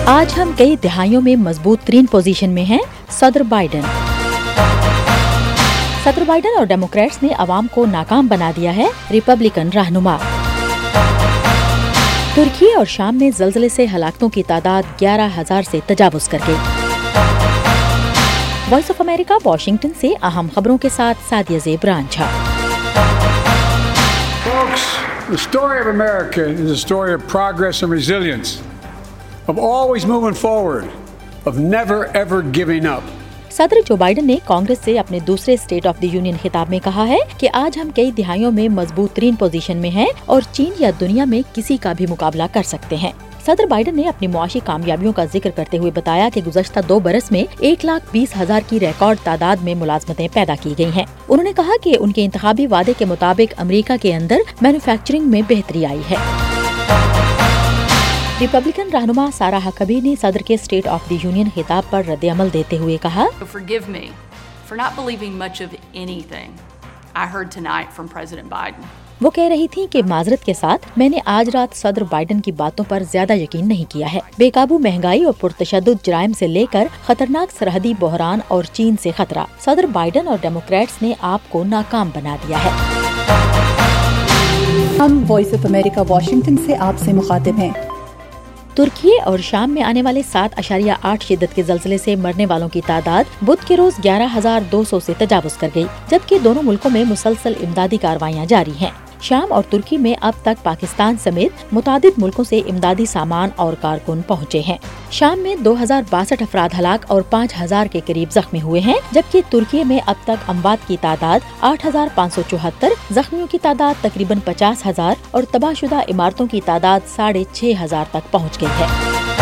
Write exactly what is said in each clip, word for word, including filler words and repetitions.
آج ہم کئی دہائیوں میں مضبوط ترین پوزیشن میں ہیں، صدر بائیڈن۔ صدر بائیڈن اور ڈیموکریٹس نے عوام کو ناکام بنا دیا ہے، ریپبلکن رہنما۔ ترکی اور شام میں زلزلے سے ہلاکتوں کی تعداد گیارہ ہزار سے تجاوز کر گئی۔ وائس آف امریکہ واشنگٹن سے اہم خبروں کے ساتھ سعدیہ زیب Ranjha. Folks, the story of America is a story of progress and resilience, of always moving forward, of never ever giving up. صدر جو بائیڈن نے کانگریس سے اپنے دوسرے اسٹیٹ آف دی یونین خطاب میں کہا ہے کہ آج ہم کئی دہائیوں میں مضبوط ترین پوزیشن میں ہیں اور چین یا دنیا میں کسی کا بھی مقابلہ کر سکتے ہیں۔ صدر بائیڈن نے اپنی معاشی کامیابیوں کا ذکر کرتے ہوئے بتایا کہ گزشتہ دو برس میں ایک لاکھ بیس ہزار کی ریکارڈ تعداد میں ملازمتیں پیدا کی گئی ہیں۔ انہوں نے کہا کہ ان کے انتخابی وعدے کے مطابق امریکہ کے اندر مینوفیکچرنگ میں بہتری آئی ہے۔ ریپبلکن رہنما سارہ ہکبی نے صدر کے اسٹیٹ آف دی یونین خطاب پر رد عمل دیتے ہوئے کہا، Forgive me for not believing much of anything I heard tonight from President Biden. وہ کہہ رہی تھیں کہ معذرت کے ساتھ میں نے آج رات صدر بائیڈن کی باتوں پر زیادہ یقین نہیں کیا ہے۔ بے قابو مہنگائی اور پرتشدد جرائم سے لے کر خطرناک سرحدی بحران اور چین سے خطرہ، صدر بائیڈن اور ڈیموکریٹس نے آپ کو ناکام بنا دیا ہے۔ ہم وائس آف امریکہ واشنگٹن سے آپ سے مخاطب ہیں۔ ترکی اور شام میں آنے والے سات اشاریہ آٹھ شدت کے زلزلے سے مرنے والوں کی تعداد بدھ کے روز گیارہ ہزار دو سو سے تجاوز کر گئی، جبکہ دونوں ملکوں میں مسلسل امدادی کارروائیاں جاری ہیں۔ شام اور ترکی میں اب تک پاکستان سمیت متعدد ملکوں سے امدادی سامان اور کارکن پہنچے ہیں۔ شام میں دو ہزار باسٹھ افراد ہلاک اور پانچ ہزار کے قریب زخمی ہوئے ہیں، جبکہ ترکی میں اب تک اموات کی تعداد آٹھ ہزار پانچ سو چوہتر، زخمیوں کی تعداد تقریباً پچاس ہزار اور تباہ شدہ عمارتوں کی تعداد ساڑھے چھ ہزار تک پہنچ گئی ہے۔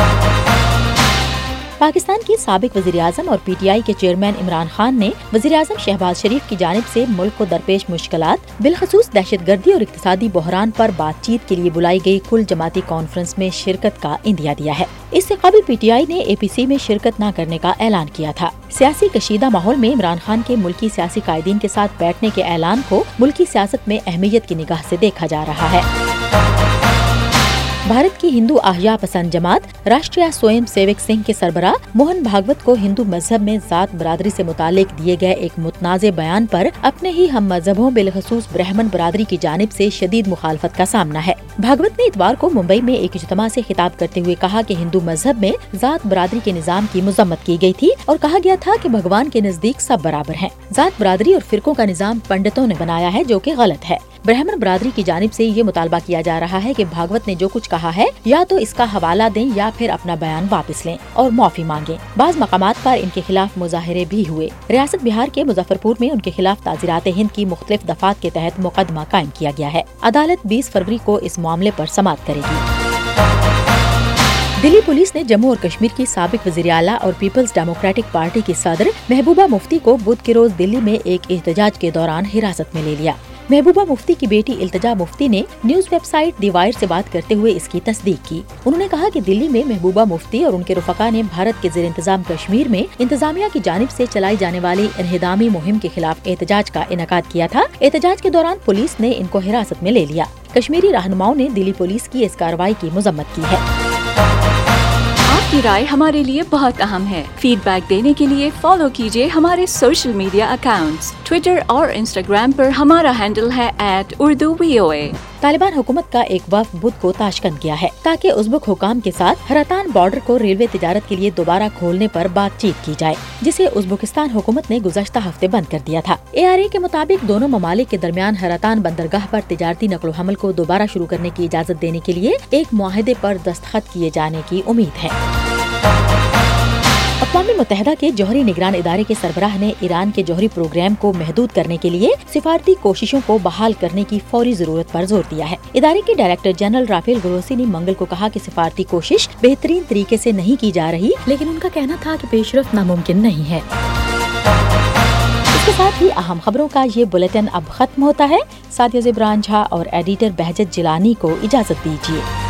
پاکستان کی سابق وزیراعظم اور پی ٹی آئی کے چیئرمین عمران خان نے وزیراعظم شہباز شریف کی جانب سے ملک کو درپیش مشکلات، بالخصوص دہشت گردی اور اقتصادی بحران پر بات چیت کے لیے بلائی گئی کل جماعتی کانفرنس میں شرکت کا عندیہ دیا ہے۔ اس سے قبل پی ٹی آئی نے اے پی سی میں شرکت نہ کرنے کا اعلان کیا تھا۔ سیاسی کشیدہ ماحول میں عمران خان کے ملکی سیاسی قائدین کے ساتھ بیٹھنے کے اعلان کو ملکی سیاست میں اہمیت کی نگاہ سے دیکھا جا رہا ہے۔ بھارت کی ہندو احیا پسند جماعت راشٹریہ سوئم سیوک سنگھ کے سربراہ موہن بھاگوت کو ہندو مذہب میں ذات برادری سے متعلق دیے گئے ایک متنازع بیان پر اپنے ہی ہم مذہبوں بالخصوص برہمن برادری کی جانب سے شدید مخالفت کا سامنا ہے۔ بھاگوت نے اتوار کو ممبئی میں ایک اجتماع سے خطاب کرتے ہوئے کہا کہ ہندو مذہب میں ذات برادری کے نظام کی مذمت کی گئی تھی اور کہا گیا تھا کہ بھگوان کے نزدیک سب برابر ہیں۔ ذات برادری اور فرقوں کا نظام پنڈتوں نے بنایا ہے، جو کہ غلط ہے۔ برہمن برادری کی جانب سے یہ مطالبہ کیا جا رہا ہے کہ بھاگوت نے جو کچھ کہا ہے یا تو اس کا حوالہ دیں یا پھر اپنا بیان واپس لیں اور معافی مانگیں۔ بعض مقامات پر ان کے خلاف مظاہرے بھی ہوئے۔ ریاست بہار کے مظفر پور میں ان کے خلاف تعزیرات ہند کی مختلف دفعات کے تحت مقدمہ قائم کیا گیا ہے۔ عدالت بیس فروری کو اس معاملے پر سماعت کرے گی۔ دلی پولیس نے جموں اور کشمیر کی سابق وزیر اعلیٰ اور پیپلز ڈیموکریٹک پارٹی کی صدر محبوبہ مفتی کو بدھ کے روز دلی میں ایک احتجاج کے دوران حراست میں لے لیا۔ محبوبہ مفتی کی بیٹی التجا مفتی نے news website the Wire سے بات کرتے ہوئے اس کی تصدیق کی۔ انہوں نے کہا کہ دلی میں محبوبہ مفتی اور ان کے رفقا نے بھارت کے زیر انتظام کشمیر میں انتظامیہ کی جانب سے چلائی جانے والی انہدامی مہم کے خلاف احتجاج کا انعقاد کیا تھا۔ احتجاج کے دوران پولیس نے ان کو حراست میں لے لیا۔ کشمیری رہنماؤں نے دلی پولیس کی اس کارروائی کی مذمت کی ہے۔ آپ کی رائے ہمارے لیے بہت اہم ہے۔ فیڈ بیک دینے کے لیے فالو کیجیے ہمارے سوشل میڈیا اکاؤنٹس۔ ٹویٹر اور انسٹاگرام پر ہمارا ہینڈل ہے at Urdu V O A. Taliban حکومت کا ایک وفد بدھ کو تاشقند گیا ہے تاکہ ازبک حکام کے ساتھ ہراتان بارڈر کو ریلوے تجارت کے لیے دوبارہ کھولنے پر بات چیت کی جائے، جسے ازبکستان حکومت نے گزشتہ ہفتے بند کر دیا تھا۔ اے آر اے کے مطابق دونوں ممالک کے درمیان ہراتان بندرگاہ پر تجارتی نقل و حمل کو دوبارہ شروع کرنے کی اجازت دینے کے لیے ایک معاہدے پر دستخط کیے جانے کی امید ہے۔ اقوام متحدہ کے جوہری نگران ادارے کے سربراہ نے ایران کے جوہری پروگرام کو محدود کرنے کے لیے سفارتی کوششوں کو بحال کرنے کی فوری ضرورت پر زور دیا ہے۔ ادارے کے ڈائریکٹر جنرل رافیل گروسی نے منگل کو کہا کہ سفارتی کوشش بہترین طریقے سے نہیں کی جا رہی، لیکن ان کا کہنا تھا کہ پیش رفت ناممکن نہیں ہے۔ اس کے ساتھ ہی اہم خبروں کا یہ بلیٹن اب ختم ہوتا ہے۔ سعدیہ زیب رانجھا اور ایڈیٹر بہجت جیلانی کو اجازت دیجیے۔